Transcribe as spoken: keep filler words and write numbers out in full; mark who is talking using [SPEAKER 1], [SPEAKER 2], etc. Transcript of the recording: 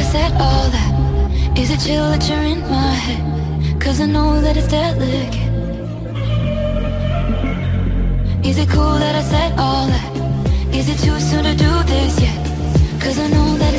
[SPEAKER 1] said all that? Is it chill that you're in my head? Cause I know that it's delicate. Is it cool that I said all that? Is it too soon to do this yet? Cause I know that